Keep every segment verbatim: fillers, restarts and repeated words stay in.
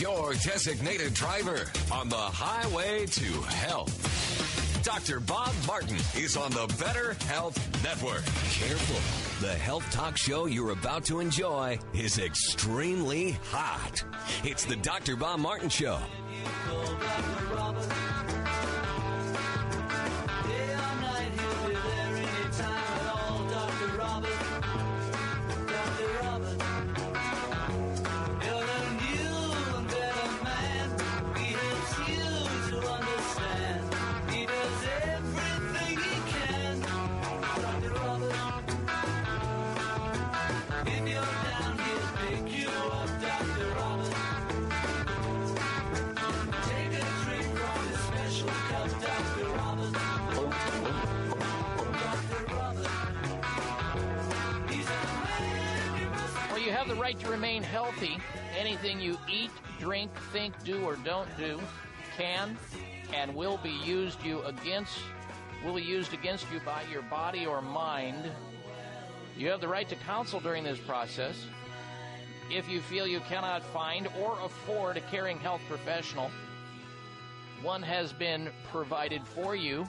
your designated driver on the highway to health. Doctor Bob Martin is on the Better Health Network. Careful. The health talk show you're about to enjoy is extremely hot. It's the Doctor Bob Martin Show. The right to remain healthy. Anything you eat, drink, think, do, or don't do can and will be used you against will be used against you by your body or mind. You have the right to counsel during this process. If you feel you cannot find or afford a caring health professional, one has been provided for you,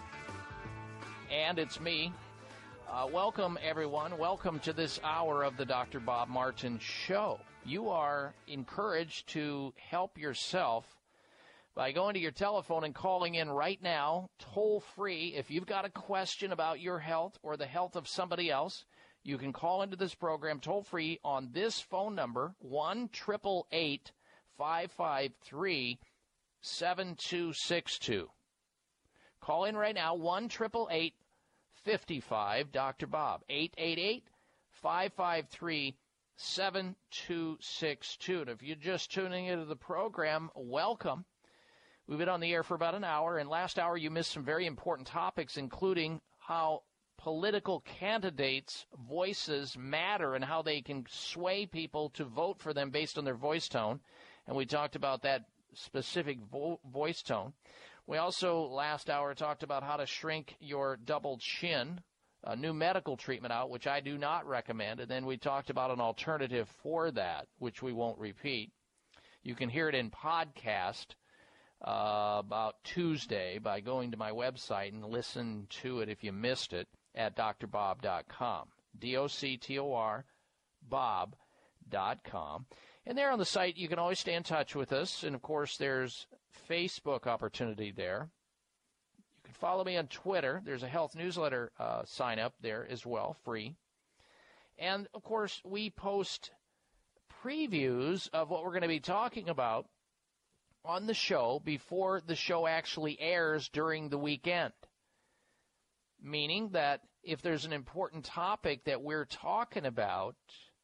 and it's me. Uh, welcome, everyone. Welcome to this hour of the Doctor Bob Martin Show. You are encouraged to help yourself by going to your telephone and calling in right now, toll free. If you've got a question about your health or the health of somebody else, you can call into this program toll free on this phone number, one eight eight eight, five five three, seven two six two. Call in right now, one eight eight eight, fifty-five, Doctor Bob, eight eight eight, five five three, seven two six two. And if you're just tuning into the program, welcome. We've been on the air for about an hour, and last hour you missed some very important topics, including how political candidates' voices matter and how they can sway people to vote for them based on their voice tone. And we talked about that specific vo- voice tone. We also, last hour, talked about how to shrink your double chin, a new medical treatment out, which I do not recommend. And then we talked about an alternative for that, which we won't repeat. You can hear it in podcast uh, about Tuesday by going to my website and listen to it if you missed it at D R bob dot com, D O C T O R, Bob dot com. And there on the site, you can always stay in touch with us. And, of course, there's Facebook opportunity there. You can follow me on Twitter. There's a health newsletter uh, sign up there as well, free. And, of course, we post previews of what we're going to be talking about on the show before the show actually airs during the weekend. Meaning that if there's an important topic that we're talking about,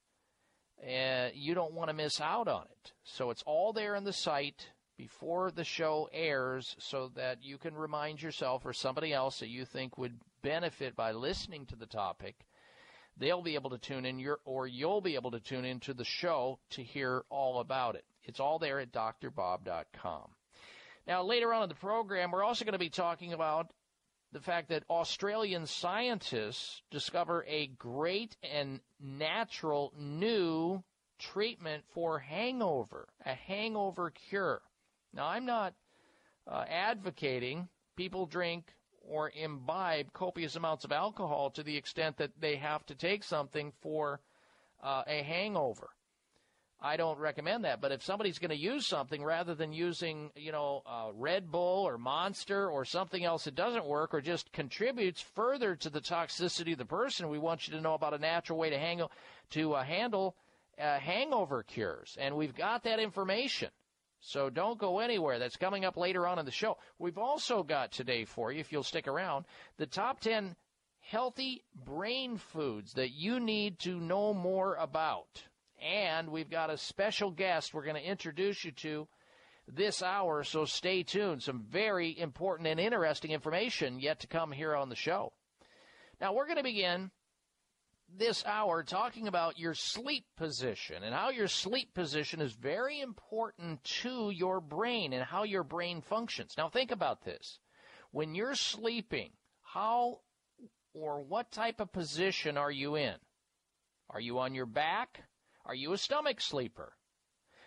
Uh, you don't want to miss out on it. So it's all there on the site before the show airs so that you can remind yourself or somebody else that you think would benefit by listening to the topic. They'll be able to tune in, your, or you'll be able to tune into the show to hear all about it. It's all there at D R bob dot com. Now, later on in the program, we're also going to be talking about the fact that Australian scientists discover a great and natural new treatment for hangover, a hangover cure. Now, I'm not uh, advocating people drink or imbibe copious amounts of alcohol to the extent that they have to take something for uh, a hangover. I don't recommend that, but if somebody's going to use something rather than using, you know, uh, Red Bull or Monster or something else that doesn't work or just contributes further to the toxicity of the person, we want you to know about a natural way to hang to uh, handle uh, hangover cures, and we've got that information. So don't go anywhere. That's coming up later on in the show. We've also got today for you, if you'll stick around, the top ten healthy brain foods that you need to know more about. And we've got a special guest we're going to introduce you to this hour, so stay tuned. Some very important and interesting information yet to come here on the show. Now, we're going to begin this hour talking about your sleep position and how your sleep position is very important to your brain and how your brain functions. Now, think about this. When you're sleeping, how or what type of position are you in? Are you on your back? Are you a stomach sleeper?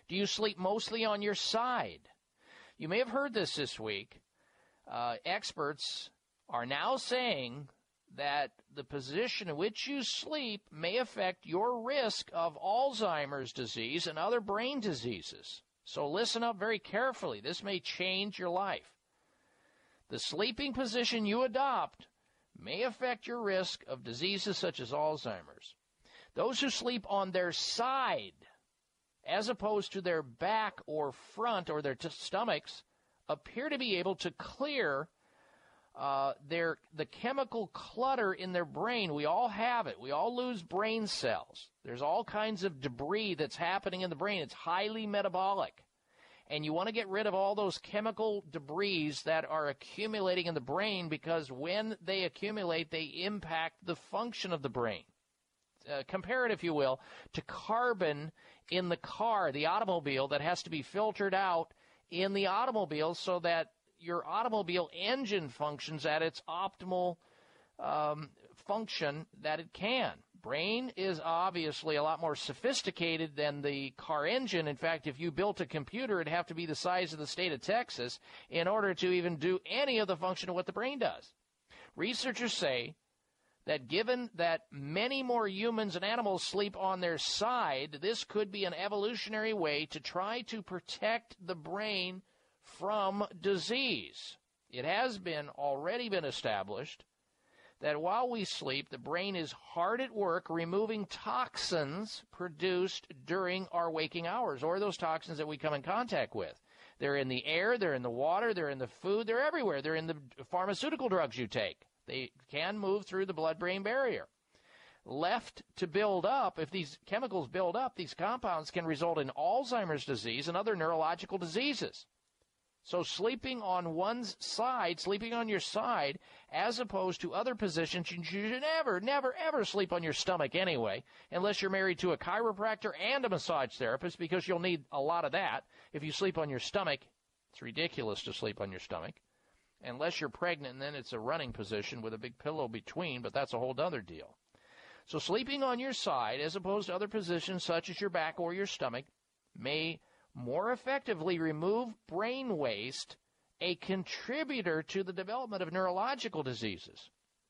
Do you sleep mostly on your side? You may have heard this this week. Uh, experts are now saying that the position in which you sleep may affect your risk of Alzheimer's disease and other brain diseases. So listen up very carefully. This may change your life. The sleeping position you adopt may affect your risk of diseases such as Alzheimer's. Those who sleep on their side, as opposed to their back or front or their t- stomachs, appear to be able to clear uh, their the chemical clutter in their brain. We all have it. We all lose brain cells. There's all kinds of debris that's happening in the brain. It's highly metabolic. And you want to get rid of all those chemical debris that are accumulating in the brain, because when they accumulate, they impact the function of the brain. Uh, compare it, if you will, to carbon in the car, the automobile, that has to be filtered out in the automobile so that your automobile engine functions at its optimal um, function that it can. Brain is obviously a lot more sophisticated than the car engine. In fact, if you built a computer, it'd have to be the size of the state of Texas in order to even do any of the function of what the brain does. Researchers say that given that many more humans and animals sleep on their side, this could be an evolutionary way to try to protect the brain from disease. It has been already been established that while we sleep, the brain is hard at work removing toxins produced during our waking hours, or those toxins that we come in contact with. They're in the air, they're in the water, they're in the food, they're everywhere. They're in the pharmaceutical drugs you take. They can move through the blood-brain barrier. Left to build up, if these chemicals build up, these compounds can result in Alzheimer's disease and other neurological diseases. So sleeping on one's side, sleeping on your side, as opposed to other positions, you should never, never, ever sleep on your stomach anyway, unless you're married to a chiropractor and a massage therapist, because you'll need a lot of that. If you sleep on your stomach, it's ridiculous to sleep on your stomach. Unless you're pregnant, and then it's a running position with a big pillow between, but that's a whole other deal. So sleeping on your side, as opposed to other positions such as your back or your stomach, may more effectively remove brain waste, a contributor to the development of neurological diseases.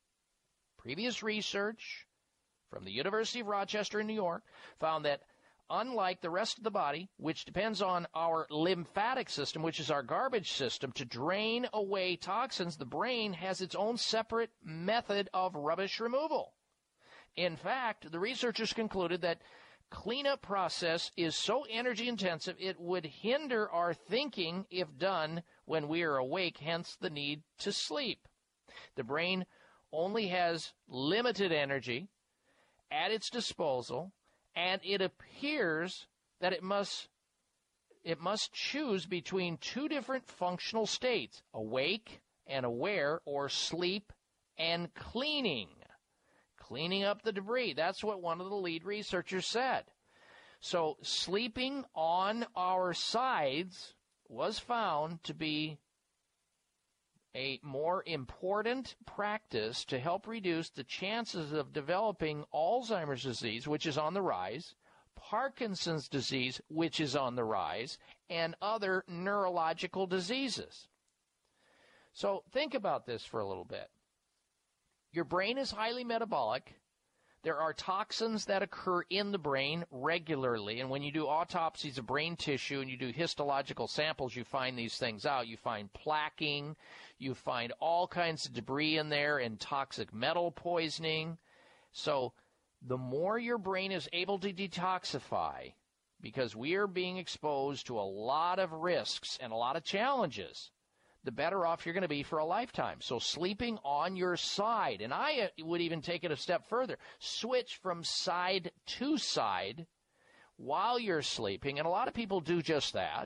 Previous research from the University of Rochester in New York found that unlike the rest of the body, which depends on our lymphatic system, which is our garbage system, to drain away toxins, the brain has its own separate method of rubbish removal. In fact, the researchers concluded that cleanup process is so energy intensive it would hinder our thinking if done when we are awake, hence the need to sleep. The brain only has limited energy at its disposal, and it appears that it must it must choose between two different functional states, awake and aware, or sleep and cleaning. Cleaning up the debris. That's what one of the lead researchers said. So sleeping on our sides was found to be a more important practice to help reduce the chances of developing Alzheimer's disease, which is on the rise, Parkinson's disease, which is on the rise, and other neurological diseases. So think about this for a little bit. Your brain is highly metabolic. There are toxins that occur in the brain regularly, and when you do autopsies of brain tissue and you do histological samples, you find these things out. You find plaquing, you find all kinds of debris in there and toxic metal poisoning. So the more your brain is able to detoxify, because we are being exposed to a lot of risks and a lot of challenges, the better off you're going to be for a lifetime. So sleeping on your side, and I would even take it a step further, switch from side to side while you're sleeping, and a lot of people do just that.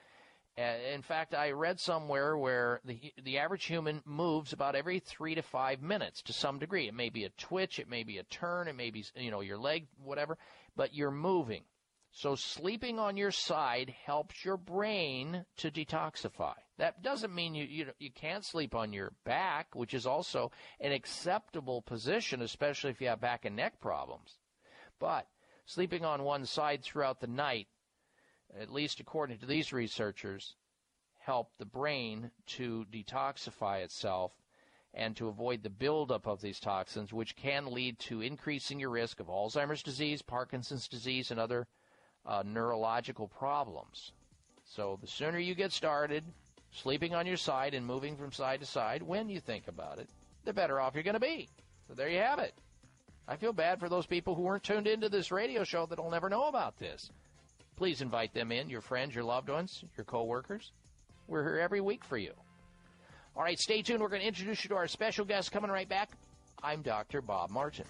In fact, I read somewhere where the the average human moves about every three to five minutes to some degree. It may be a twitch, it may be a turn, it may be, you know, your leg, whatever, but you're moving. So sleeping on your side helps your brain to detoxify. That doesn't mean you, you you can't sleep on your back, which is also an acceptable position, especially if you have back and neck problems. But sleeping on one side throughout the night at least according to these researchers, help the brain to detoxify itself and to avoid the buildup of these toxins, which can lead to increasing your risk of Alzheimer's disease, Parkinson's disease, and other uh, neurological problems. So the sooner you get started sleeping on your side and moving from side to side when you think about it, the better off you're going to be. So there you have it. I feel bad for those people who weren't tuned into this radio show that will never know about this. Please invite them in, your friends, your loved ones, your coworkers. We're here every week for you. All right, stay tuned. We're going to introduce you to our special guest coming right back. I'm Doctor Bob Martin.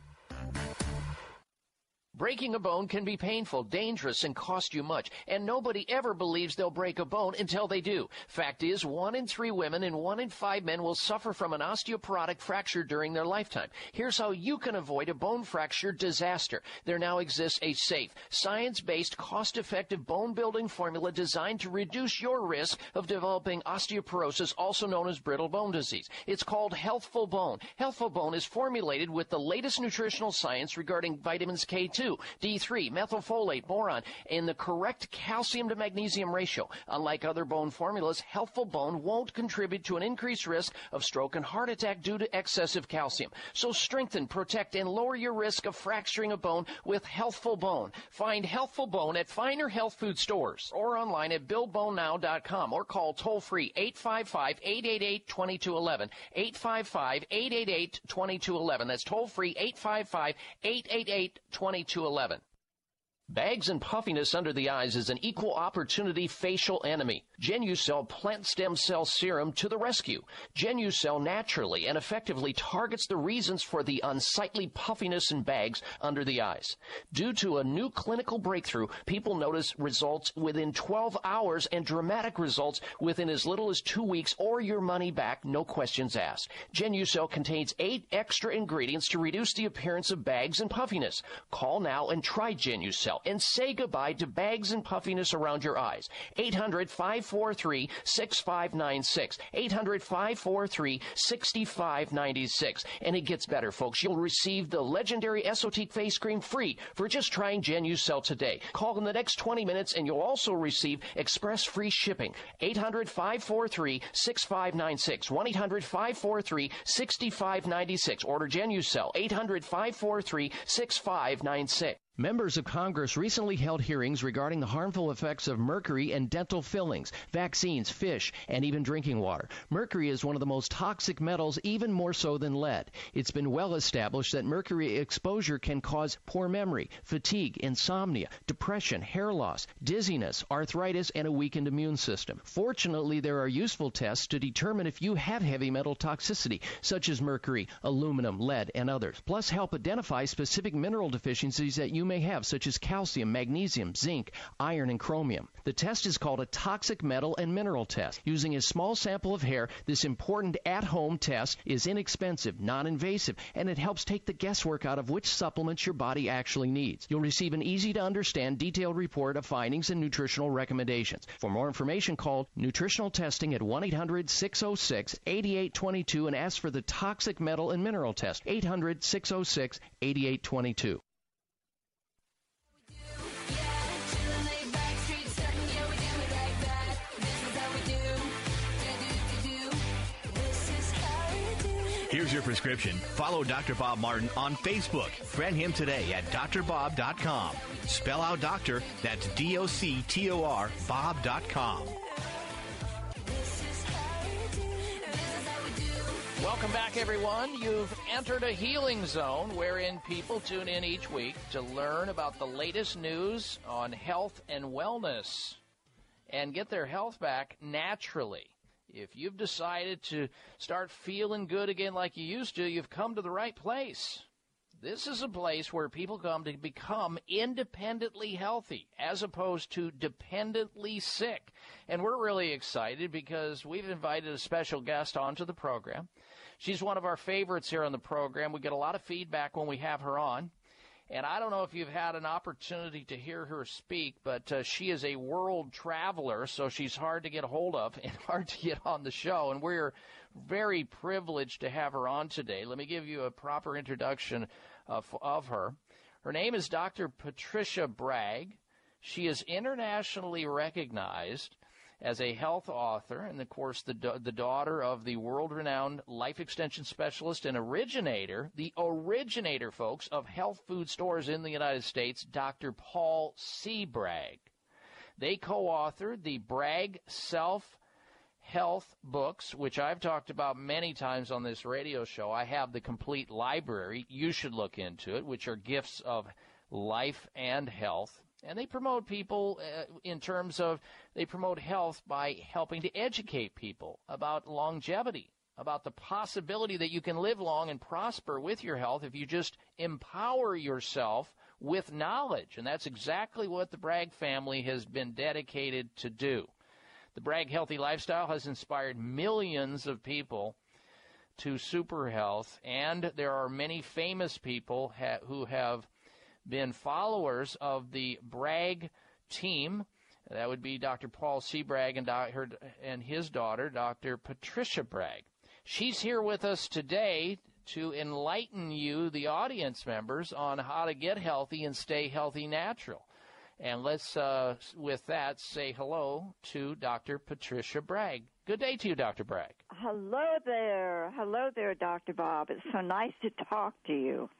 Breaking a bone can be painful, dangerous, and cost you much, and nobody ever believes they'll break a bone until they do. Fact is, one in three women and one in five men will suffer from an osteoporotic fracture during their lifetime. Here's how you can avoid a bone fracture disaster. There now exists a safe, science-based, cost-effective bone-building formula designed to reduce your risk of developing osteoporosis, also known as brittle bone disease. It's called Healthful Bone. Healthful Bone is formulated with the latest nutritional science regarding vitamins K two, D three, methylfolate, boron, and the correct calcium to magnesium ratio. Unlike other bone formulas, Healthful Bone won't contribute to an increased risk of stroke and heart attack due to excessive calcium. So strengthen, protect, and lower your risk of fracturing a bone with Healthful Bone. Find Healthful Bone at finer health food stores or online at build bone now dot com or call toll-free eight five five, eight eight eight, two two one one, eight five five, eight eight eight, two two one one. That's toll-free eight five five, eight eight eight, two two one one. Bags and puffiness under the eyes is an equal opportunity facial enemy. Genucell Plant Stem Cell Serum to the rescue. Genucell naturally and effectively targets the reasons for the unsightly puffiness and bags under the eyes. Due to a new clinical breakthrough, people notice results within twelve hours and dramatic results within as little as two weeks or your money back, no questions asked. Genucell contains eight extra ingredients to reduce the appearance of bags and puffiness. Call now and try Genucell and say goodbye to bags and puffiness around your eyes. eight hundred, five four three, six five nine six. eight hundred, five four three, six five nine six. And it gets better, folks. You'll receive the legendary Esotique face cream free for just trying Genucell today. Call in the next twenty minutes and you'll also receive express free shipping. eight hundred, five four three, six five nine six. one eight hundred, five four three, six five nine six. Order Genucell. eight hundred, five four three, six five nine six. Members of Congress recently held hearings regarding the harmful effects of mercury in dental fillings, vaccines, fish, and even drinking water. Mercury is one of the most toxic metals, even more so than lead. It's been well established that mercury exposure can cause poor memory, fatigue, insomnia, depression, hair loss, dizziness, arthritis, and a weakened immune system. Fortunately, there are useful tests to determine if you have heavy metal toxicity, such as mercury, aluminum, lead, and others, plus help identify specific mineral deficiencies that you may have, such as calcium, magnesium, zinc, iron, and chromium. The test is called a toxic metal and mineral test. Using a small sample of hair, this important at-home test is inexpensive, non-invasive, and it helps take the guesswork out of which supplements your body actually needs. You'll receive an easy-to-understand, detailed report of findings and nutritional recommendations. For more information, call nutritional testing at one eight hundred, six oh six, eight eight two two and ask for the toxic metal and mineral test. eight hundred, six oh six, eight eight two two. Here's your prescription. Follow Doctor Bob Martin on Facebook. Friend him today at d r bob dot com. Spell out doctor, that's D O C T O R, bob dot com. Welcome back, everyone. You've entered a healing zone wherein people tune in each week to learn about the latest news on health and wellness and get their health back naturally. If you've decided to start feeling good again like you used to, you've come to the right place. This is a place where people come to become independently healthy as opposed to dependently sick. And we're really excited because we've invited a special guest onto the program. She's one of our favorites here on the program. We get a lot of feedback when we have her on. And I don't know if you've had an opportunity to hear her speak, but uh, she is a world traveler, so she's hard to get a hold of and hard to get on the show. And we're very privileged to have her on today. Let me give you a proper introduction of, of her. Her name is Doctor Patricia Bragg. She is internationally recognized as a health author, and of course the the daughter of the world-renowned life extension specialist and originator, the originator, folks, of health food stores in the United States, Doctor Paul C. Bragg. They co-authored the Bragg Self-Health books, which I've talked about many times on this radio show. I have the complete library. You should look into it, which are gifts of life and health. And they promote people uh, in terms of, they promote health by helping to educate people about longevity, about the possibility that you can live long and prosper with your health if you just empower yourself with knowledge. And that's exactly what the Bragg family has been dedicated to do. The Bragg Healthy Lifestyle has inspired millions of people to super health, and there are many famous people ha- who have been followers of the Bragg team. That would be Doctor Paul C. Bragg and, her, and his daughter, Doctor Patricia Bragg. She's here with us today to enlighten you, the audience members, on how to get healthy and stay healthy natural. And let's, uh, with that, say hello to Doctor Patricia Bragg. Good day to you, Doctor Bragg. Hello there. Hello there, Doctor Bob. It's so nice to talk to you.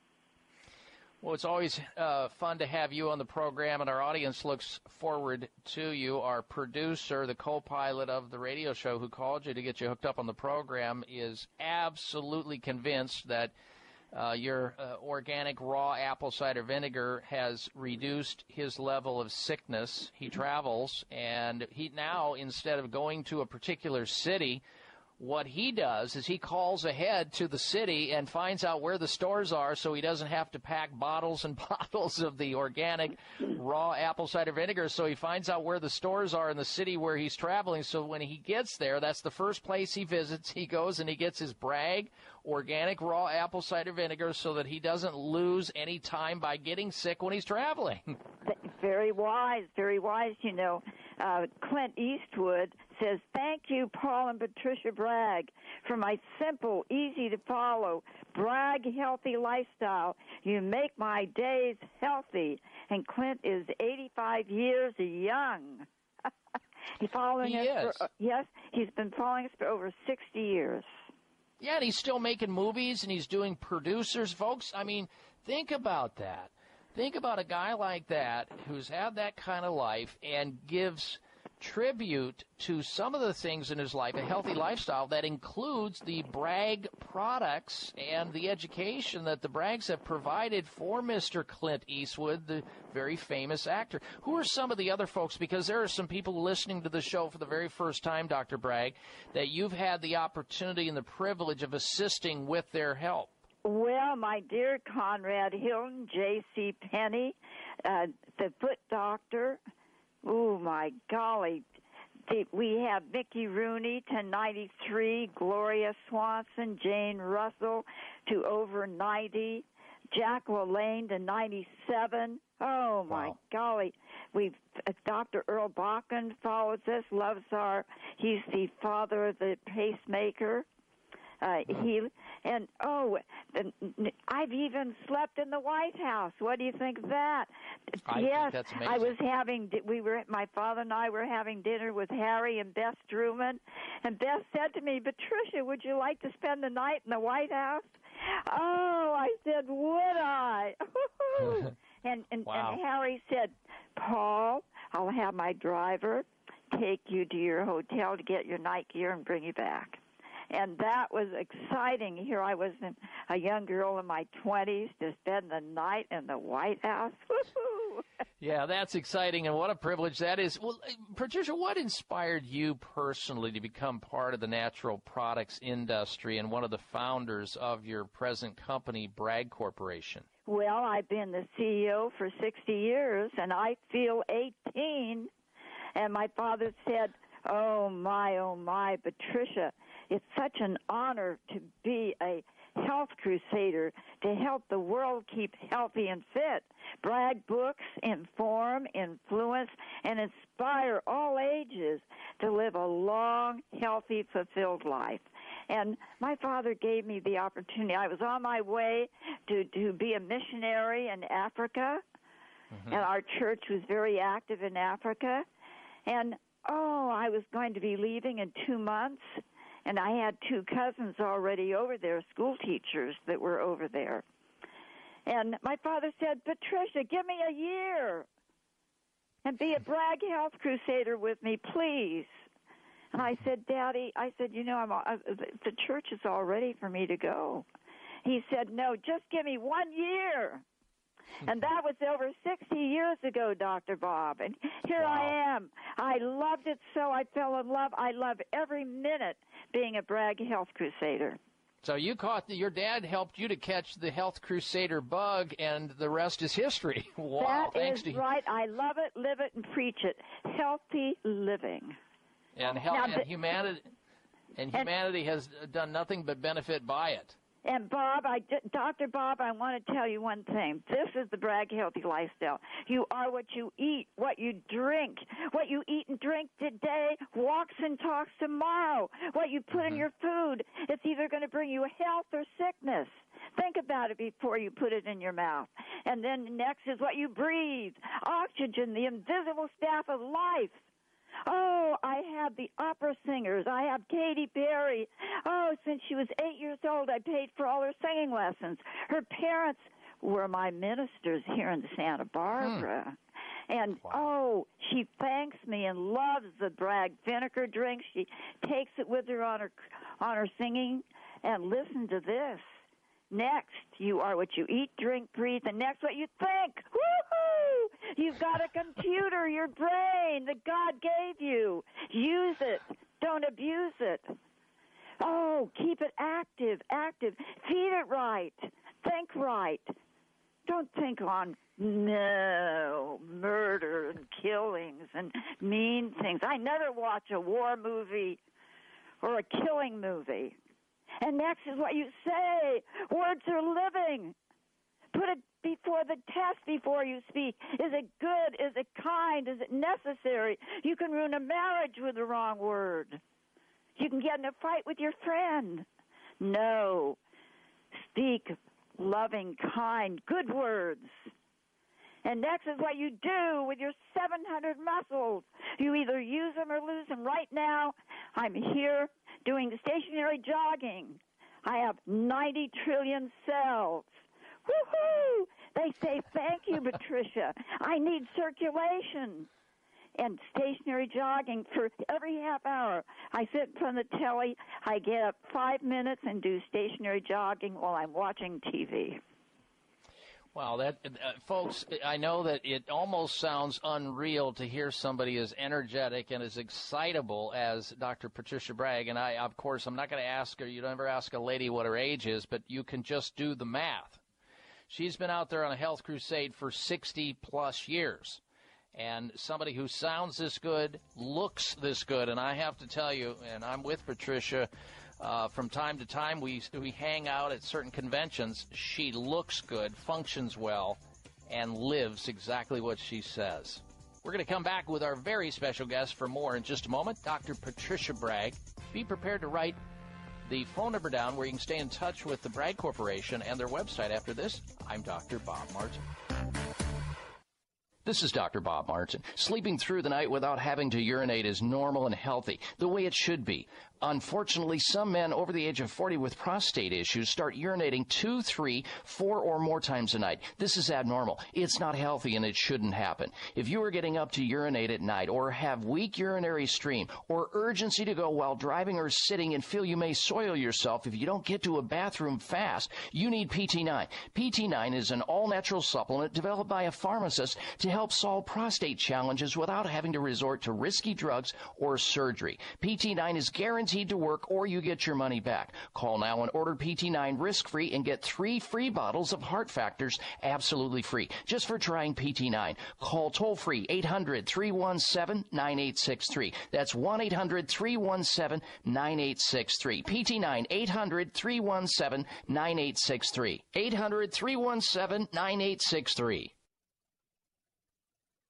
Well, it's always uh, fun to have you on the program, and our audience looks forward to you. Our producer, the co-pilot of the radio show who called you to get you hooked up on the program, is absolutely convinced that uh, your uh, organic raw apple cider vinegar has reduced his level of sickness. He travels, and he now, instead of going to a particular city, what he does is he calls ahead to the city and finds out where the stores are so he doesn't have to pack bottles and bottles of the organic raw apple cider vinegar. So he finds out where the stores are in the city where he's traveling. So when he gets there, that's the first place he visits. He goes and he gets his Bragg organic raw apple cider vinegar so that he doesn't lose any time by getting sick when he's traveling. Very wise, very wise, you know. Uh, Clint Eastwood says, "Thank you, Paul and Patricia Bragg, for my simple, easy-to-follow Bragg healthy lifestyle. You make my days healthy." And Clint is eighty-five years young. He's following he us is. For, yes, he's been following us for over sixty years. Yeah, and he's still making movies, and he's doing producers. Folks, I mean, think about that. Think about a guy like that who's had that kind of life and gives tribute to some of the things in his life, a healthy lifestyle that includes the Bragg products and the education that the Braggs have provided for Mister Clint Eastwood, the very famous actor. Who are some of the other folks? Because there are some people listening to the show for the very first time, Doctor Bragg, that you've had the opportunity and the privilege of assisting with their help. Well, my dear Conrad Hilton, J C. Penney, uh, the foot doctor. Oh, my golly. The, we have Mickey Rooney to ninety-three, Gloria Swanson, Jane Russell to over ninety, Jack LaLanne to ninety-seven. Oh, my Wow. golly. We've uh, Doctor Earl Bakken follows us, loves our, he's the father of the pacemaker. Uh, he and oh, I've even slept in the White House. What do you think of that? I yes, think that's amazing. I was having. We were. My father and I were having dinner with Harry and Beth Truman, and Beth said to me, "Patricia, would you like to spend the night in the White House?" Oh, I said, "Would I?" and and, Wow. and Harry said, "Paul, I'll have my driver take you to your hotel to get your night gear and bring you back." And that was exciting. Here I was, in a young girl in my twenties, to spend the night in the White House. Woo-hoo. Yeah, that's exciting, and what a privilege that is. Well, Patricia, what inspired you personally to become part of the natural products industry and one of the founders of your present company, Bragg Corporation? Well, I've been the C E O for sixty years, and I feel eighteen. And my father said, "Oh, my, oh, my, Patricia, it's such an honor to be a health crusader, to help the world keep healthy and fit. Bragg books inform, influence, and inspire all ages to live a long, healthy, fulfilled life." And my father gave me the opportunity. I was on my way to, to be a missionary in Africa, Mm-hmm. And our church was very active in Africa. And, oh, I was going to be leaving in two months. And I had two cousins already over there, school teachers that were over there. And my father said, Patricia, give me a year and be a Bragg Health Crusader with me, please. And I said, Daddy, I said, you know, I'm, uh, the church is all ready for me to go. He said, no, just give me one year. And that was over sixty years ago, Doctor Bob. And here wow. I am. I loved it so. I fell in love. I love every minute being a Bragg Health Crusader. So you caught, the, your dad helped you to catch the Health Crusader bug, and the rest is history. Wow, that thanks is to right. I love it, live it, and preach it. Healthy living. And, health, now, and humanity, and humanity and, has done nothing but benefit by it. And Bob, I, Doctor Bob, I want to tell you one thing. This is the Bragg Healthy Lifestyle. You are what you eat, what you drink. What you eat and drink today walks and talks tomorrow. What you put mm-hmm. in your food, it's either going to bring you health or sickness. Think about it before you put it in your mouth. And then next is what you breathe. Oxygen, the invisible staff of life. Oh, I have the opera singers. I have Katy Perry. Oh, since she was eight years old, I paid for all her singing lessons. Her parents were my ministers here in Santa Barbara. Hmm. And, wow. oh, she thanks me and loves the Bragg vinegar drink. She takes it with her on her, on her singing. And listen to this. Next, you are what you eat, drink, breathe, and next, what you think. Woo-hoo! You've got a computer, your brain that God gave you. Use it. Don't abuse it. Oh, keep it active, active. Feed it right. Think right. Don't think on no murder and killings and mean things. I never watch a war movie or a killing movie. And next is what you say. Words are living. Put it before the test before you speak. Is it good? Is it kind? Is it necessary? You can ruin a marriage with the wrong word. You can get in a fight with your friend. No. Speak loving, kind, good words. And next is what you do with your seven hundred muscles. You either use them or lose them. Right now, I'm here doing stationary jogging. I have ninety trillion cells. Woo-hoo! They say, thank you, Patricia. I need circulation. And stationary jogging for every half hour. I sit in front of the telly. I get up five minutes and do stationary jogging while I'm watching T V. Wow, that uh, folks, I know that it almost sounds unreal to hear somebody as energetic and as excitable as Doctor Patricia Bragg. And I, of course, I'm not going to ask her. You don't ever ask a lady what her age is, but you can just do the math. She's been out there on a health crusade for sixty plus years. And somebody who sounds this good, looks this good. And I have to tell you, and I'm with Patricia, uh, from time to time we we hang out at certain conventions. She looks good, functions well, and lives exactly what she says. We're going to come back with our very special guest for more in just a moment, Doctor Patricia Bragg. Be prepared to write the phone number down where you can stay in touch with the Bragg Corporation and their website after this. I'm Doctor Bob Martin. This is Doctor Bob Martin. Sleeping through the night without having to urinate is normal and healthy, the way it should be. Unfortunately, some men over the age of forty with prostate issues start urinating two, three, four, or more times a night. This is abnormal. It's not healthy, and it shouldn't happen. If you are getting up to urinate at night or have weak urinary stream or urgency to go while driving or sitting and feel you may soil yourself if you don't get to a bathroom fast, you need P T nine. P T nine is an all-natural supplement developed by a pharmacist to help solve prostate challenges without having to resort to risky drugs or surgery. P T nine is guaranteed to work, or you get your money back. Call now and order P T nine risk-free and get three free bottles of Heart Factors absolutely free just for trying P T nine. Call toll-free eight hundred, three one seven, nine eight six three. That's one eight hundred, three one seven, nine eight six three. P T nine, eight hundred, three one seven, nine eight six three. eight hundred, three one seven, nine eight six three.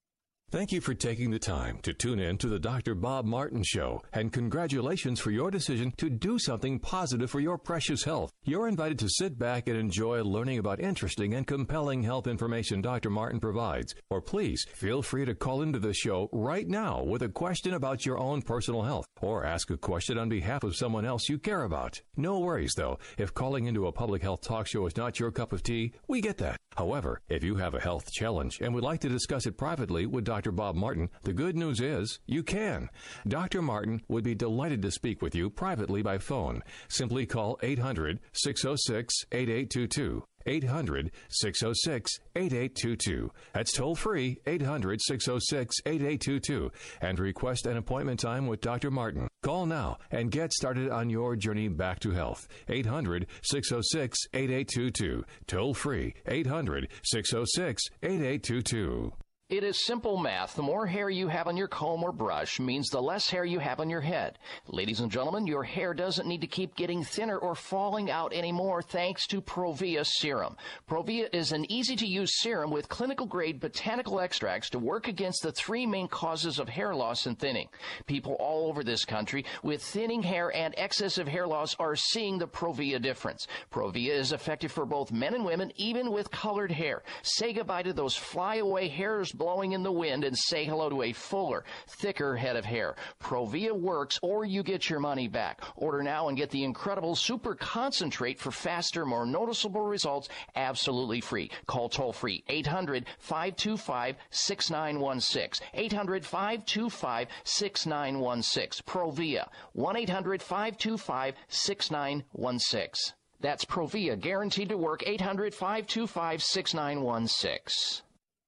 Thank you for taking the time to tune in to the Doctor Bob Martin Show, and congratulations for your decision to do something positive for your precious health. You're invited to sit back and enjoy learning about interesting and compelling health information Doctor Martin provides. Or please feel free to call into the show right now with a question about your own personal health, or ask a question on behalf of someone else you care about. No worries, though. If calling into a public health talk show is not your cup of tea, we get that. However, if you have a health challenge and would like to discuss it privately with Doctor Bob Martin, the good news is you can. Doctor Martin would be delighted to speak with you privately by phone. Simply call eight hundred, six oh six, eight eight two two. eight hundred, six oh six, eight eight two two. That's toll free, eight hundred, six oh six, eight eight two two, and request an appointment time with Doctor Martin. Call now and get started on your journey back to health. eight hundred, six oh six, eight eight two two. Toll free, eight hundred, six oh six, eight eight two two. It is simple math. The more hair you have on your comb or brush means the less hair you have on your head. Ladies and gentlemen, your hair doesn't need to keep getting thinner or falling out anymore thanks to Provia Serum. Provia is an easy-to-use serum with clinical-grade botanical extracts to work against the three main causes of hair loss and thinning. People all over this country with thinning hair and excessive hair loss are seeing the Provia difference. Provia is effective for both men and women, even with colored hair. Say goodbye to those flyaway hairs blowing in the wind and say hello to a fuller, thicker head of hair. Provia works, or you get your money back. Order now and get the incredible super concentrate for faster, more noticeable results absolutely free. Call toll-free eight hundred, five two five, six nine one six. eight hundred, five two five, six nine one six. Provia, one eight hundred, five two five, six nine one six. That's Provia, guaranteed to work, eight hundred, five two five, six nine one six.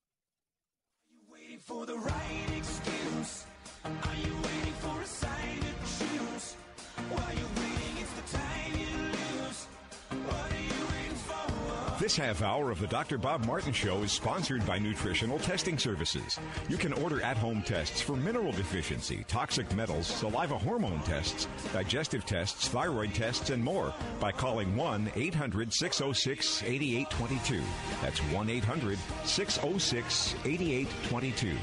For the right excuse, are you waiting for a sign to choose? While you're waiting, it's the time you lose. What are you waiting for? This half hour of the Doctor Bob Martin Show is sponsored by Nutritional Testing Services. You can order at-home tests for mineral deficiency, toxic metals, saliva hormone tests, digestive tests, thyroid tests, and more by calling one eight hundred, six oh six, eight eight two two. That's one eight hundred, six oh six, eight eight two two.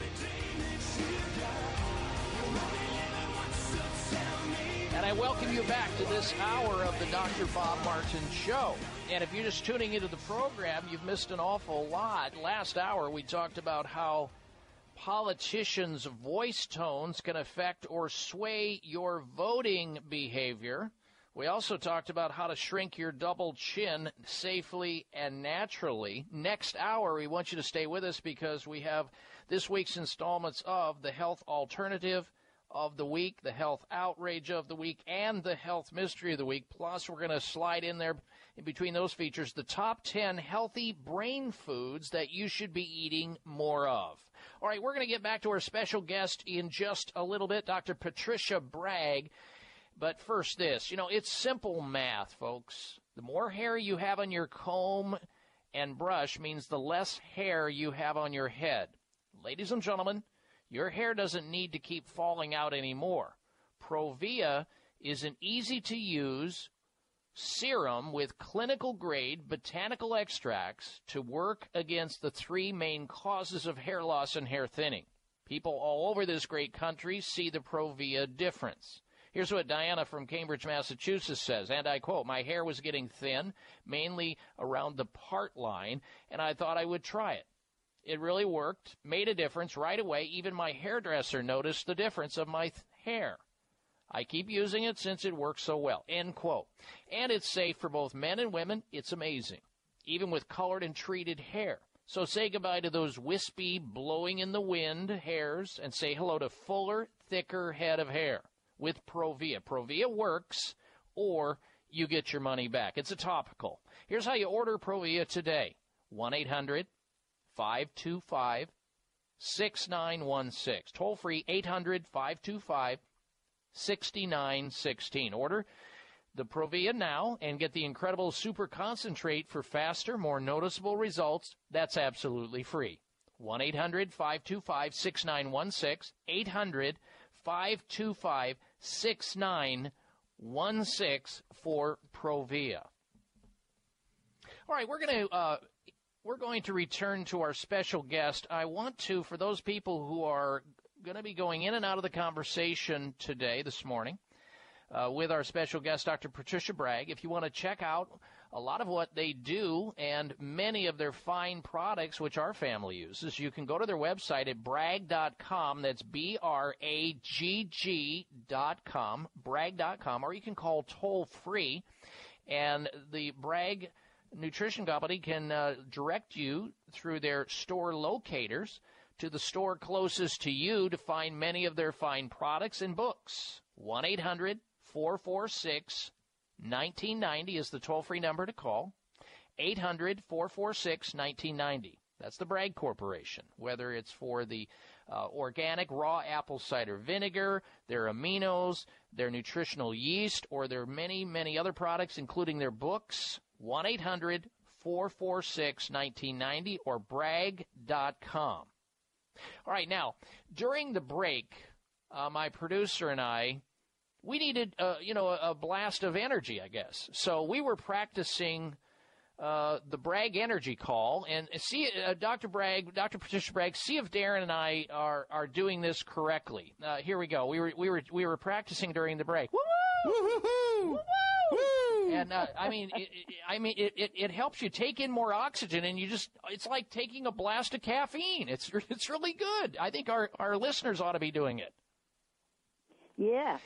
And I welcome you back to this hour of the Doctor Bob Martin Show. And if you're just tuning into the program, you've missed an awful lot. Last hour, we talked about how politicians' voice tones can affect or sway your voting behavior. We also talked about how to shrink your double chin safely and naturally. Next hour, we want you to stay with us because we have this week's installments of the Health Alternative of the Week, the Health Outrage of the Week, and the Health Mystery of the Week. Plus, we're going to slide in there, in between those features, the top ten healthy brain foods that you should be eating more of. All right, we're going to get back to our special guest in just a little bit, Doctor Patricia Bragg. But first this, you know, it's simple math, folks. The more hair you have on your comb and brush means the less hair you have on your head. Ladies and gentlemen, your hair doesn't need to keep falling out anymore. Provia is an easy-to-use serum with clinical-grade botanical extracts to work against the three main causes of hair loss and hair thinning. People all over this great country see the Provia difference. Here's what Diana from Cambridge, Massachusetts says, and I quote, "My hair was getting thin, mainly around the part line, and I thought I would try it. It really worked, made a difference right away. Even my hairdresser noticed the difference of my th- hair. I keep using it since it works so well," end quote. And it's safe for both men and women. It's amazing, even with colored and treated hair. So say goodbye to those wispy, blowing in the wind hairs and say hello to fuller, thicker head of hair with Provia. Provia works, or you get your money back. It's a topical. Here's how you order Provia today. one eight hundred, five two five, six nine one six. Toll free, eight hundred, five two five, six nine one six. Order the Provia now and get the incredible super concentrate for faster, more noticeable results. That's absolutely free. one eight hundred, five two five, six nine one six. eight hundred, five two five, six nine one six for Provia. All right, we're going to uh, we're going to return to our special guest. I want to, for those people who are going to be going in and out of the conversation today, this morning, uh, with our special guest, Doctor Patricia Bragg, if you want to check out a lot of what they do and many of their fine products, which our family uses, you can go to their website at bragg dot com. That's B R A G G dot com, bragg dot com, or you can call toll-free, and the Bragg Nutrition Company can uh, direct you through their store locators to the store closest to you to find many of their fine products and books. one eight hundred four four six nineteen ninety is the toll-free number to call. eight hundred four four six nineteen ninety. That's the Bragg Corporation, whether it's for the uh, organic raw apple cider vinegar, their aminos, their nutritional yeast, or their many, many other products, including their books. one eight hundred four four six nineteen ninety or bragg dot com. All right, now, during the break, uh, my producer and I, we needed, uh, you know, a, a blast of energy, I guess. So we were practicing uh, the Bragg Energy Call, and see, uh, Doctor Bragg, Doctor Patricia Bragg, see if Darren and I are, are doing this correctly. Uh, here we go. We were we were we were practicing during the break. Woo-hoo! Woo-hoo! Woo-hoo! And uh, I mean, it, it, I mean, it, it, it helps you take in more oxygen, and you just—it's like taking a blast of caffeine. It's it's really good. I think our our listeners ought to be doing it. Yes.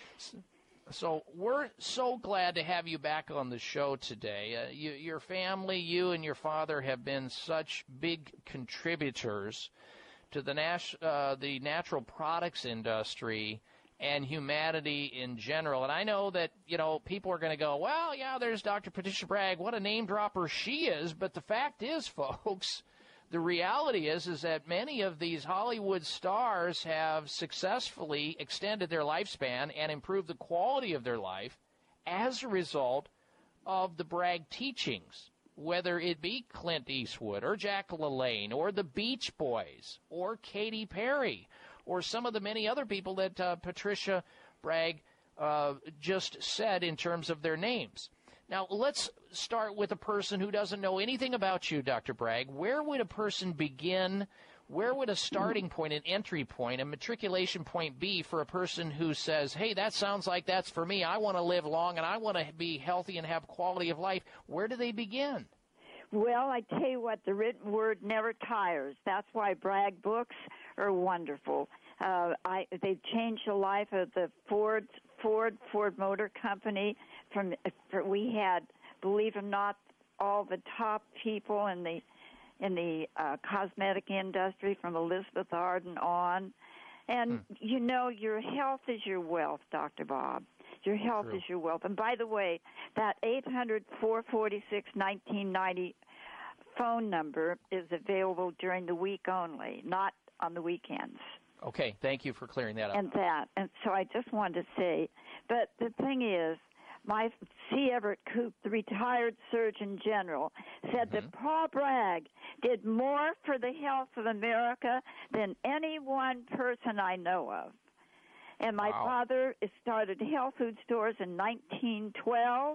So we're so glad to have you back on the show today. Uh, you, your family, you and your father have been such big contributors to the nas- uh, the natural products industry and humanity in general. And I know that, you know, people are going to go, well, yeah, there's Doctor Patricia Bragg. What a name dropper she is. But the fact is, folks, the reality is is that many of these Hollywood stars have successfully extended their lifespan and improved the quality of their life as a result of the Bragg teachings, whether it be Clint Eastwood or Jack LaLanne or the Beach Boys or Katy Perry or some of the many other people that uh, Patricia Bragg uh, just said in terms of their names. Now, let's start with a person who doesn't know anything about you, Doctor Bragg. Where would a person begin? Where would a starting point, an entry point, a matriculation point be for a person who says, hey, that sounds like that's for me. I want to live long and I want to be healthy and have quality of life. Where do they begin? Well, I tell you what, the written word never tires. That's why Bragg books are wonderful. Uh, I, they've changed the life of the Ford, Ford, Ford Motor Company. From, for, we had, believe it or not, all the top people in the in the uh, cosmetic industry, from Elizabeth Arden on. And, hmm. you know, your health is your wealth, Doctor Bob. Your health True. Is your wealth. And by the way, that eight hundred four four six nineteen ninety phone number is available during the week only, not on the weekends. Okay, thank you for clearing that up. And that. And so I just wanted to say, but the thing is, my C. Everett Koop, the retired Surgeon General, said mm-hmm. that Paul Bragg did more for the health of America than any one person I know of. And my wow. father started health food stores in nineteen twelve.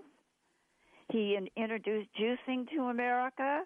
He in, introduced juicing to America.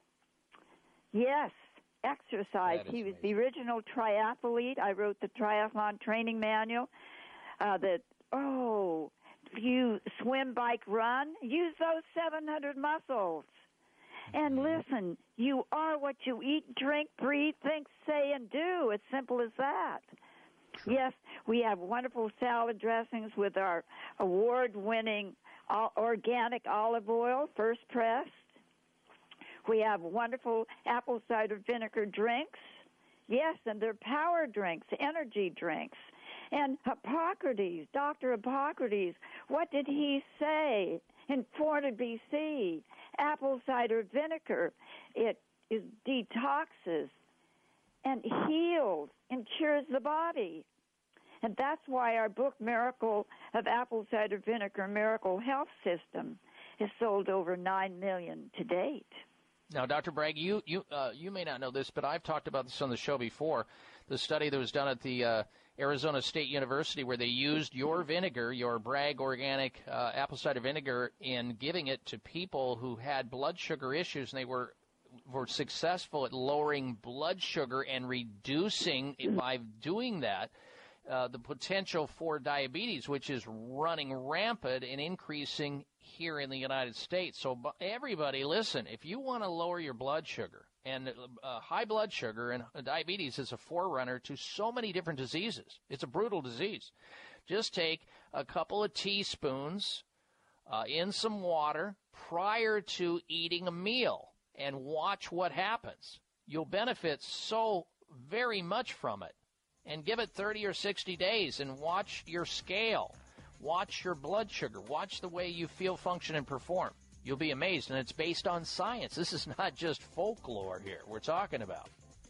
Yes, exercise. He was amazing. The original triathlete. I wrote the triathlon training manual. Uh, that, oh... If you swim, bike, run, use those seven hundred muscles. And listen, you are what you eat, drink, breathe, think, say, and do. It's simple as that. Yes, we have wonderful salad dressings with our award-winning organic olive oil, first pressed. We have wonderful apple cider vinegar drinks. Yes, and they're power drinks, energy drinks. And Hippocrates, Doctor Hippocrates, what did he say in four hundred B C? Apple cider vinegar, it is detoxes and heals and cures the body. And that's why our book, Miracle of Apple Cider Vinegar, Miracle Health System, has sold over nine million to date. Now, Doctor Bragg, you you uh, you may not know this, but I've talked about this on the show before. The study that was done at the uh, Arizona State University, where they used your vinegar, your Bragg organic uh, apple cider vinegar, in giving it to people who had blood sugar issues, and they were were successful at lowering blood sugar and reducing, by doing that, uh, the potential for diabetes, which is running rampant and increasing here in the United States. So everybody, listen, if you want to lower your blood sugar, and uh, high blood sugar and diabetes is a forerunner to so many different diseases. It's a brutal disease. Just take a couple of teaspoons uh, in some water prior to eating a meal and watch what happens. You'll benefit so very much from it. And give it thirty or sixty days and watch your scale. Watch your blood sugar. Watch the way you feel, function, and perform. You'll be amazed, and it's based on science. This is not just folklore here we're talking about.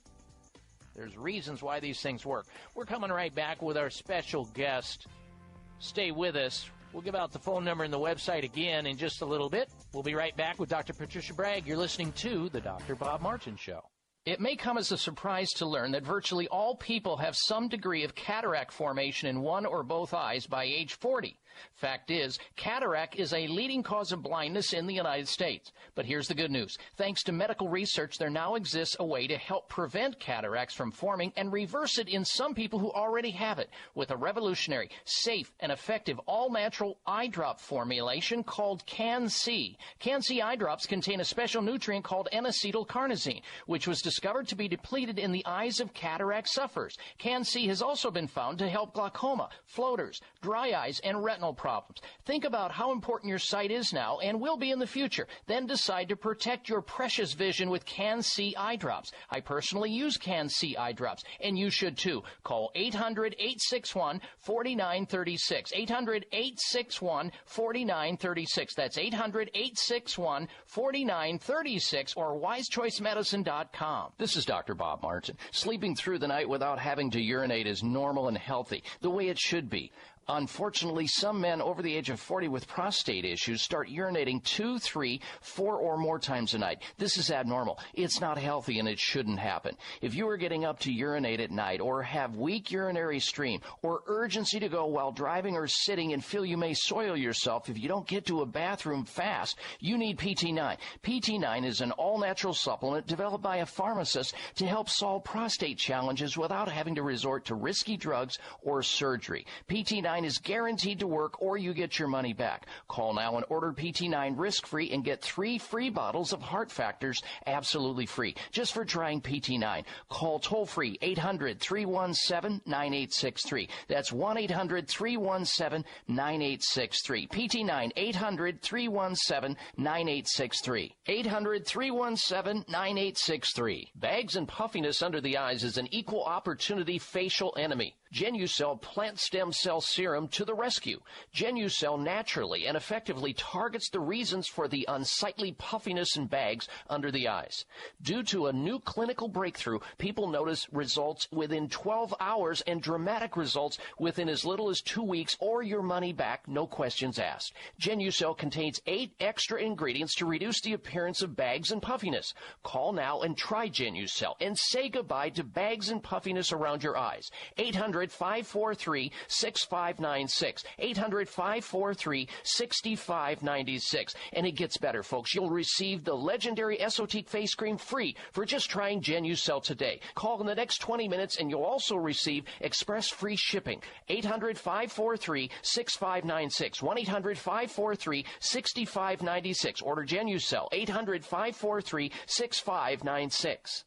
There's reasons why these things work. We're coming right back with our special guest. Stay with us. We'll give out the phone number and the website again in just a little bit. We'll be right back with Doctor Patricia Bragg. You're listening to The Doctor Bob Martin Show. It may come as a surprise to learn that virtually all people have some degree of cataract formation in one or both eyes by age forty. Fact is, cataract is a leading cause of blindness in the United States. But here's the good news. Thanks to medical research, there now exists a way to help prevent cataracts from forming and reverse it in some people who already have it with a revolutionary, safe, and effective all-natural eye drop formulation called Can-C. Can-C eye drops contain a special nutrient called N-acetylcarnosine, which was discovered to be depleted in the eyes of cataract sufferers. Can-C has also been found to help glaucoma, floaters, dry eyes, and retinal problems. Think about how important your sight is now and will be in the future. Then decide to protect your precious vision with Can-C eye drops. I personally use Can-C eye drops, and you should too. Call eight hundred, eight six one, four nine three six. eight hundred, eight six one, four nine three six. That's eight hundred, eight six one, four nine three six or wise choice medicine dot com. This is Doctor Bob Martin. Sleeping through the night without having to urinate is normal and healthy, the way it should be. Unfortunately, some men over the age of forty with prostate issues start urinating two, three, four or more times a night. This is abnormal. It's not healthy and it shouldn't happen. If you are getting up to urinate at night or have weak urinary stream or urgency to go while driving or sitting and feel you may soil yourself if you don't get to a bathroom fast, you need P T nine. P T nine is an all-natural supplement developed by a pharmacist to help solve prostate challenges without having to resort to risky drugs or surgery. P T nine is guaranteed to work or you get your money back. Call now and order P T nine risk-free and get three free bottles of Heart Factors absolutely free just for trying P T nine. Call toll-free eight hundred, three one seven, nine eight six three. That's one eight hundred, three one seven, nine eight six three. P T nine, eight hundred, three one seven, nine eight six three. eight hundred, three one seven, nine eight six three. Bags and puffiness under the eyes is an equal opportunity facial enemy. Genucell Plant Stem Cell Serum to the rescue. Genucell naturally and effectively targets the reasons for the unsightly puffiness and bags under the eyes. Due to a new clinical breakthrough, people notice results within twelve hours and dramatic results within as little as two weeks or your money back, no questions asked. Genucell contains eight extra ingredients to reduce the appearance of bags and puffiness. Call now and try Genucell and say goodbye to bags and puffiness around your eyes. eight hundred, five four three, six five nine six. eight hundred, five four three, six five nine six. And it gets better, folks. You'll receive the legendary Esotique face cream free for just trying Genucell today. Call in the next twenty minutes and you'll also receive express free shipping. eight hundred, five four three, six five nine six. one eight hundred, five four three, six five nine six. Order Genucell. eight hundred, five four three, six five nine six.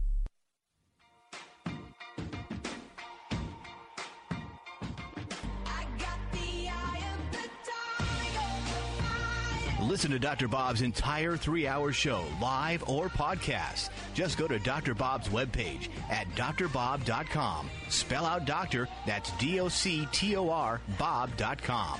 Listen to Doctor Bob's entire three-hour show, live or podcast. Just go to Doctor Bob's webpage at d r bob dot com. Spell out doctor, that's D O C T O R, bob dot com.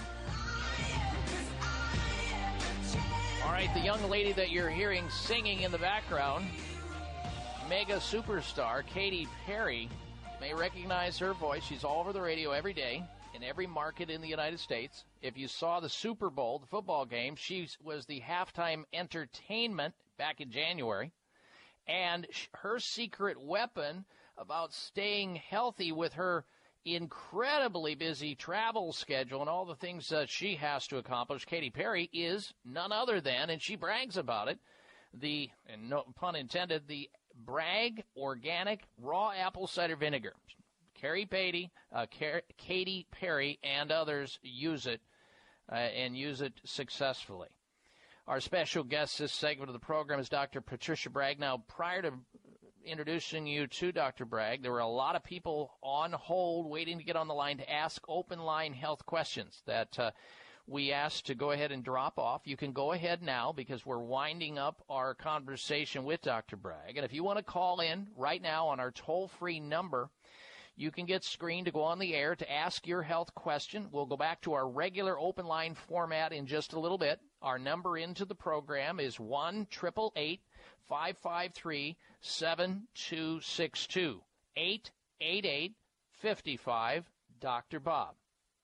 All right, the young lady that you're hearing singing in the background, mega superstar Katy Perry. You may recognize her voice. She's all over the radio every day in every market in the United States. If you saw the Super Bowl, the football game, she was the halftime entertainment back in January. And her secret weapon about staying healthy with her incredibly busy travel schedule and all the things that she has to accomplish, Katy Perry, is none other than, and she brags about it, the, and no pun intended, the Bragg Organic Raw Apple Cider Vinegar. Carrie Patey, uh, Car- Katy Perry, and others use it uh, and use it successfully. Our special guest this segment of the program is Doctor Patricia Bragg. Now, prior to introducing you to Doctor Bragg, there were a lot of people on hold waiting to get on the line to ask open line health questions that uh, we asked to go ahead and drop off. You can go ahead now because we're winding up our conversation with Doctor Bragg. And if you want to call in right now on our toll-free number, you can get screened to go on the air to ask your health question. We'll go back to our regular open line format in just a little bit. Our number into the program is one eight eight eight, five five three, seven two six two, eight eight eight, five five, Doctor Bob.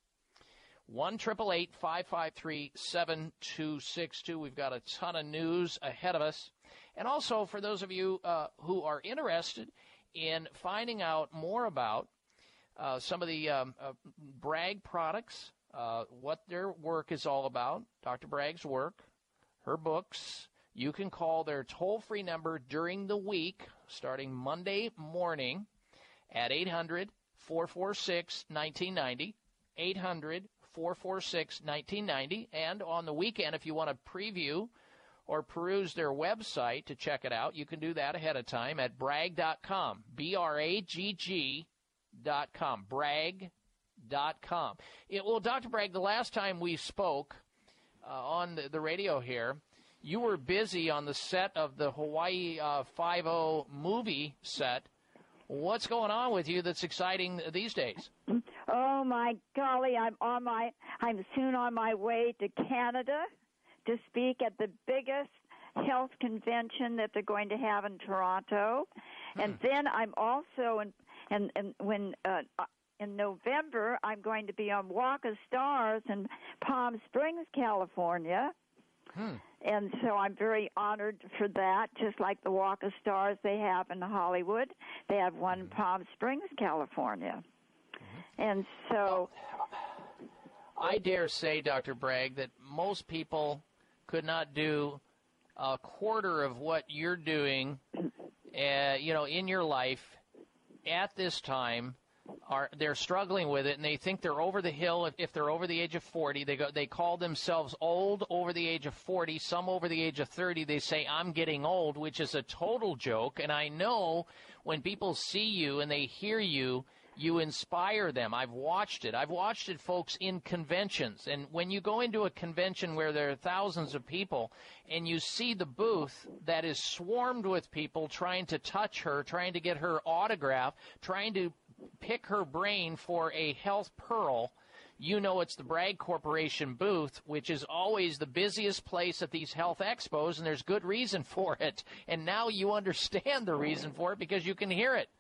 one eight eight eight, five five three, seven two six two. We've got a ton of news ahead of us. And also, for those of you uh, who are interested in finding out more about uh, some of the um, uh, Bragg products, uh, what their work is all about, Doctor Bragg's work, her books, you can call their toll-free number during the week, starting Monday morning at eight hundred, four four six, one nine nine zero, eight hundred, four four six, one nine nine zero, and on the weekend, if you want to preview or peruse their website to check it out, you can do that ahead of time at bragg dot com, B R A G G dot com, bragg dot com. It, well, Doctor Bragg, the last time we spoke uh, on the, the radio here, you were busy on the set of the Hawaii uh, five oh movie set. What's going on with you that's exciting these days? Oh, my golly, I'm on my, I'm soon on my way to Canada to speak at the biggest health convention that they're going to have in Toronto. Hmm. And then I'm also, in, and, and when uh, in November, I'm going to be on Walk of Stars in Palm Springs, California. Hmm. And so I'm very honored for that, just like the Walk of Stars they have in Hollywood. They have one in Palm Springs, California. Mm-hmm. And so I dare say, Doctor Bragg, that most people could not do a quarter of what you're doing, uh, you know, in your life at this time. Are they're struggling with it, and they think they're over the hill. If, if they're over the age of forty, they go. They call themselves old over the age of forty. Some over the age of thirty, they say, I'm getting old, which is a total joke. And I know when people see you and they hear you, you inspire them. I've watched it. I've watched it, folks, in conventions. And when you go into a convention where there are thousands of people and you see the booth that is swarmed with people trying to touch her, trying to get her autograph, trying to pick her brain for a health pearl, you know it's the Bragg Corporation booth, which is always the busiest place at these health expos, and there's good reason for it. And now you understand the reason for it because you can hear it.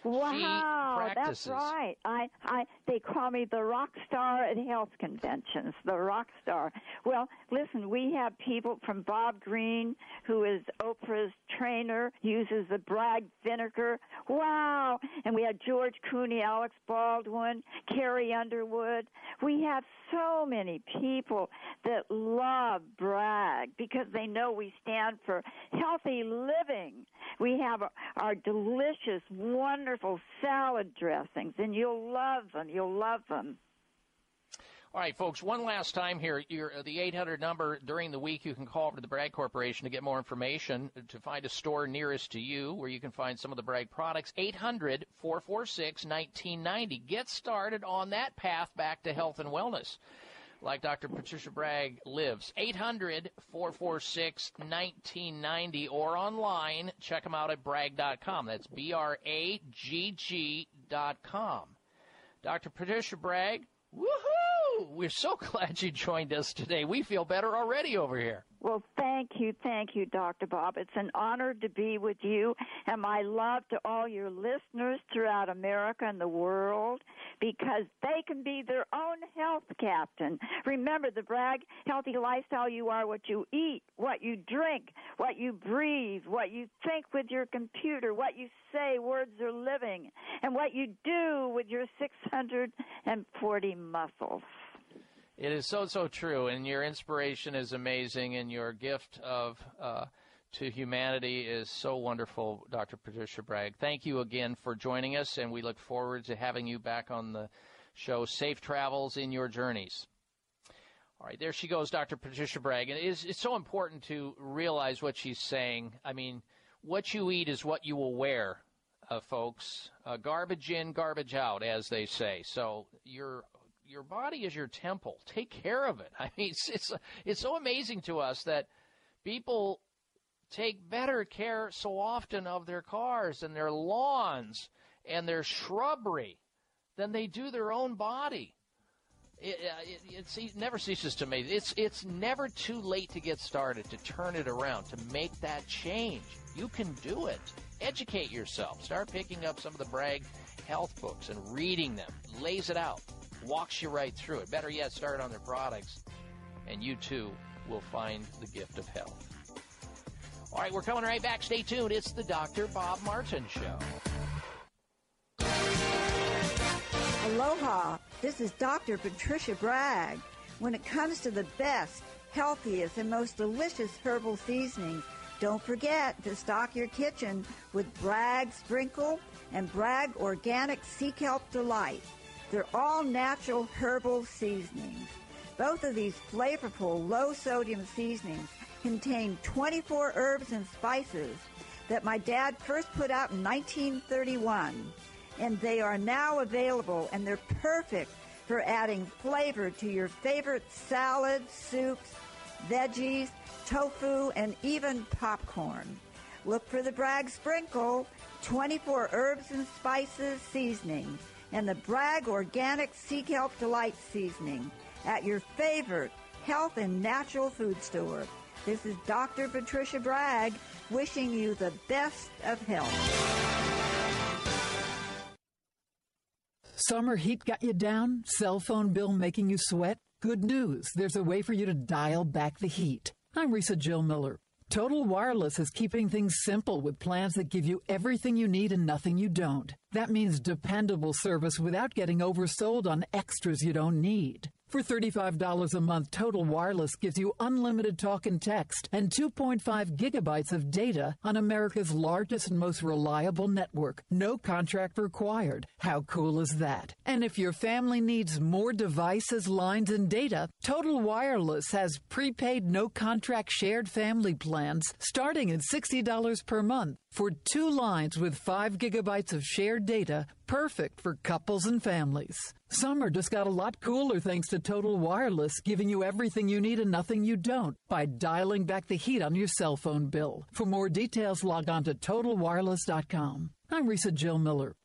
Wow, that's right. I, I, they call me the rock star at health conventions, the rock star. Well, listen, we have people from Bob Green, who is Oprah's trainer, uses the Bragg vinegar. Wow. And we have George Clooney, Alex Baldwin, Carrie Underwood. We have so many people that love Bragg because they know we stand for healthy living. We have our delicious, wonderful salad dressings, and you'll love them. You'll love them. All right, folks, one last time here. You're, the eight hundred number during the week, you can call over to the Bragg Corporation to get more information, to find a store nearest to you where you can find some of the Bragg products. eight hundred, four four six, one nine nine zero. Get started on that path back to health and wellness, like Doctor Patricia Bragg lives. eight hundred, four four six, one nine nine zero, or online, check them out at bragg dot com. That's B R A G G dot com. Doctor Patricia Bragg, woohoo! We're so glad you joined us today. We feel better already over here. Well, thank you, thank you, Doctor Bob. It's an honor to be with you, and my love to all your listeners throughout America and the world, because they can be their own health captain. Remember, the Bragg Healthy Lifestyle, you are what you eat, what you drink, what you breathe, what you think with your computer, what you say, words are living, and what you do with your six hundred forty muscles. It is so, so true, and your inspiration is amazing, and your gift of uh, to humanity is so wonderful, Doctor Patricia Bragg. Thank you again for joining us, and we look forward to having you back on the show. Safe travels in your journeys. All right, there she goes, Doctor Patricia Bragg. And it is, it's so important to realize what she's saying. I mean, what you eat is what you will wear, uh, folks. Uh, garbage in, garbage out, as they say. So your your body is your temple. Take care of it. I mean, it's it's, it's so amazing to us that people take better care so often of their cars and their lawns and their shrubbery than they do their own body. It, it, it's, it never ceases to amaze. It's it's never too late to get started, to turn it around, to make that change. You can do it. Educate yourself. Start picking up some of the Bragg health books and reading them. Lays it out. Walks you right through it. Better yet, start on their products, and you too will find the gift of health. All right, we're coming right back. Stay tuned. It's the Doctor Bob Martin Show. Aloha, this is Doctor Patricia Bragg. When it comes to the best, healthiest, and most delicious herbal seasonings, don't forget to stock your kitchen with Bragg Sprinkle and Bragg Organic Sea Kelp Delight. They're all natural herbal seasonings. Both of these flavorful, low-sodium seasonings contain twenty-four herbs and spices that my dad first put out in nineteen thirty-one. And they are now available, and they're perfect for adding flavor to your favorite salads, soups, veggies, tofu, and even popcorn. Look for the Bragg Sprinkle, twenty-four herbs and spices seasoning, and the Bragg Organic Sea Kelp Delight seasoning at your favorite health and natural food store. This is Doctor Patricia Bragg wishing you the best of health. Summer heat got you down? Cell phone bill making you sweat? Good news. There's a way for you to dial back the heat. I'm Risa Jill Miller. Total Wireless is keeping things simple with plans that give you everything you need and nothing you don't. That means dependable service without getting oversold on extras you don't need. For thirty-five dollars a month, Total Wireless gives you unlimited talk and text and two point five gigabytes of data on America's largest and most reliable network. No contract required. How cool is that? And if your family needs more devices, lines, and data, Total Wireless has prepaid no-contract shared family plans starting at sixty dollars per month for two lines with five gigabytes of shared data, perfect for couples and families. Summer just got a lot cooler thanks to Total Wireless, giving you everything you need and nothing you don't by dialing back the heat on your cell phone bill. For more details, log on to total wireless dot com. I'm Risa Jill Miller.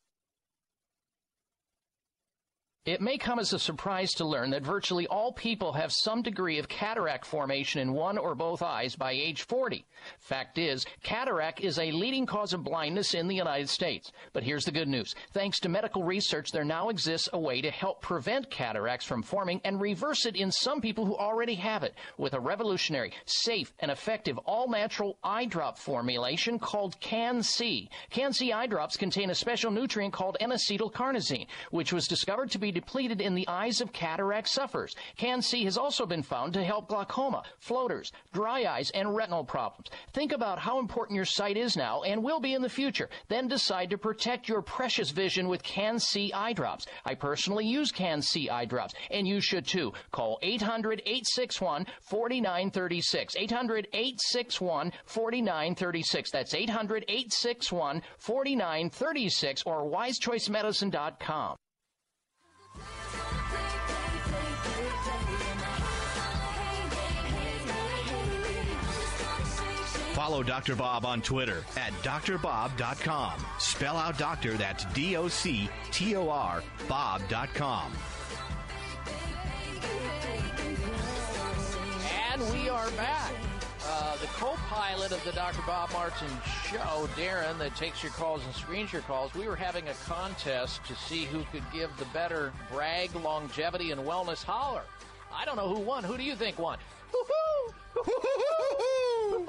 It may come as a surprise to learn that virtually all people have some degree of cataract formation in one or both eyes by age forty. Fact is, cataract is a leading cause of blindness in the United States. But here's the good news. Thanks to medical research, there now exists a way to help prevent cataracts from forming and reverse it in some people who already have it with a revolutionary, safe, and effective all-natural eye drop formulation called Can-C. Can-C eye drops contain a special nutrient called N-acetylcarnosine, which was discovered to be depleted in the eyes of cataract sufferers. Can-C has also been found to help glaucoma, floaters, dry eyes, and retinal problems. Think about how important your sight is now and will be in the future. Then decide to protect your precious vision with Can-C eye drops. I personally use Can-C eye drops, and you should too. Call eight hundred, eight six one, four nine three six. eight hundred, eight six one, four nine three six. That's eight hundred, eight six one, four nine three six or wise choice medicine dot com. Follow Doctor Bob on Twitter at D R bob dot com. Spell out doctor, that's D O C T O R, bob dot com. And we are back. Uh, the co-pilot of the Doctor Bob Martin Show, Darren, that takes your calls and screens your calls, we were having a contest to see who could give the better Bragg longevity and wellness holler. I don't know who won. Who do you think won? Woo-hoo! Woo-hoo!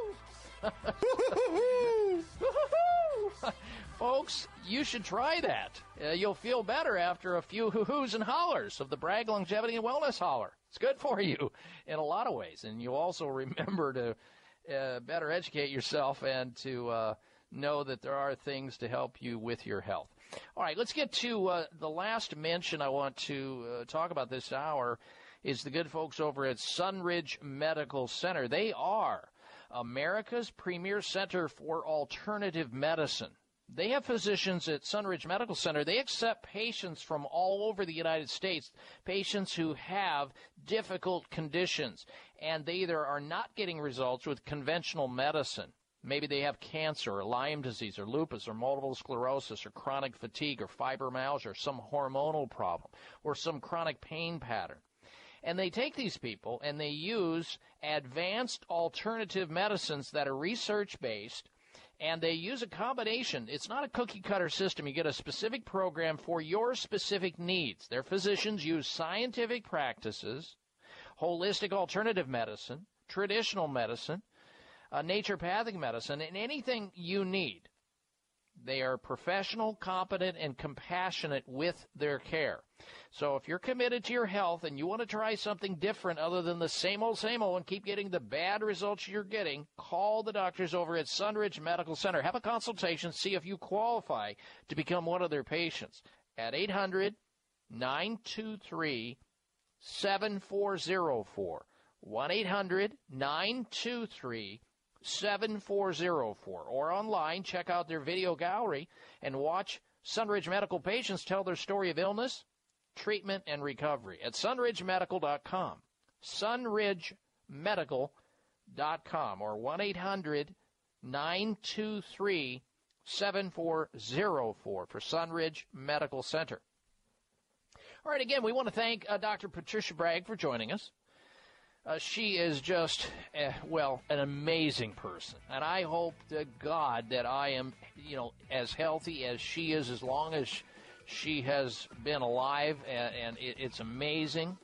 Folks, you should try that. Uh, you'll feel better after a few hoo-hoos and hollers of the Bragg Longevity and Wellness Holler. It's good for you in a lot of ways. And you also remember to uh, better educate yourself and to uh, know that there are things to help you with your health. All right, let's get to uh, the last mention I want to uh, talk about this hour is the good folks over at Sunridge Medical Center. They are America's premier center for alternative medicine. They have physicians at Sunridge Medical Center. They accept patients from all over the United States, patients who have difficult conditions, and they either are not getting results with conventional medicine. Maybe they have cancer or Lyme disease or lupus or multiple sclerosis or chronic fatigue or fibromyalgia or some hormonal problem or some chronic pain pattern. And they take these people and they use advanced alternative medicines that are research-based, and they use a combination. It's not a cookie-cutter system. You get a specific program for your specific needs. Their physicians use scientific practices, holistic alternative medicine, traditional medicine, Uh, naturopathic medicine, and anything you need. They are professional, competent, and compassionate with their care. So if you're committed to your health and you want to try something different other than the same old, same old and keep getting the bad results you're getting, call the doctors over at Sunridge Medical Center. Have a consultation, see if you qualify to become one of their patients at eight hundred, nine two three, seven four zero four. one eight hundred, nine two three, seven four zero four, or online, check out their video gallery and watch Sunridge Medical patients tell their story of illness, treatment, and recovery at sunridge medical dot com. sunridge medical dot com or one eight hundred, nine two three, seven four zero four for Sunridge Medical Center. All right, again, we want to thank uh, Doctor Patricia Bragg for joining us. Uh, she is just, uh, well, an amazing person. And I hope to God that I am, you know, as healthy as she is as long as she has been alive. And, and it, it's amazing.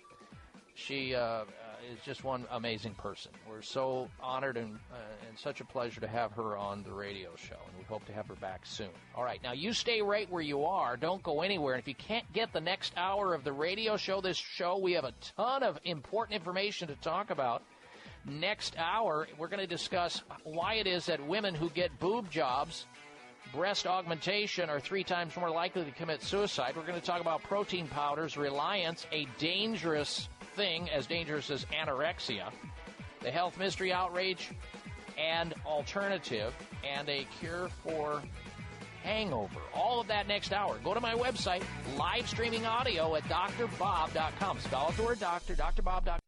She uh, uh, is just one amazing person. We're so honored and, uh, and such a pleasure to have her on the radio show. And we hope to have her back soon. All right, now you stay right where you are. Don't go anywhere. And if you can't get the next hour of the radio show, this show, we have a ton of important information to talk about. Next hour, we're going to discuss why it is that women who get boob jobs, breast augmentation, are three times more likely to commit suicide. We're going to talk about protein powders, reliance, a dangerous thing, as dangerous as anorexia, the health mystery outrage, and alternative, and a cure for hangover. All of that next hour. Go to my website, live streaming audio at d r bob dot com. Spell out the word doctor, d r bob dot com.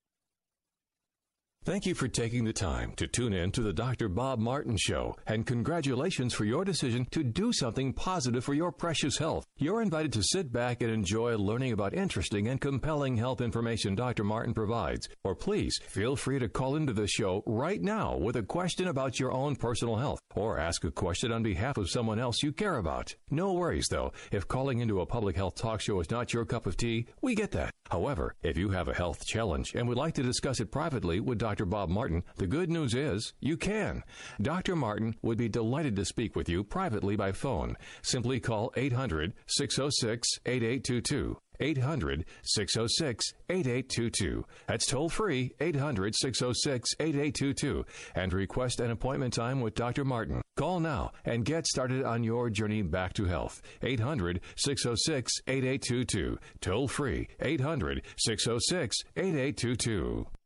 Thank you for taking the time to tune in to the Doctor Bob Martin Show, and congratulations for your decision to do something positive for your precious health. You're invited to sit back and enjoy learning about interesting and compelling health information Doctor Martin provides. Or please feel free to call into the show right now with a question about your own personal health, or ask a question on behalf of someone else you care about. No worries, though. If calling into a public health talk show is not your cup of tea, we get that. However, if you have a health challenge and would like to discuss it privately with Doctor Bob Martin, the good news is you can. Doctor Martin would be delighted to speak with you privately by phone. Simply call eight hundred, six oh six, eight eight two two. eight hundred, six oh six, eight eight two two. That's toll free, eight hundred, six oh six, eight eight two two, and request an appointment time with Doctor Martin. Call now and get started on your journey back to health. eight hundred, six oh six, eight eight two two. Toll free, eight hundred, six oh six, eight eight two two.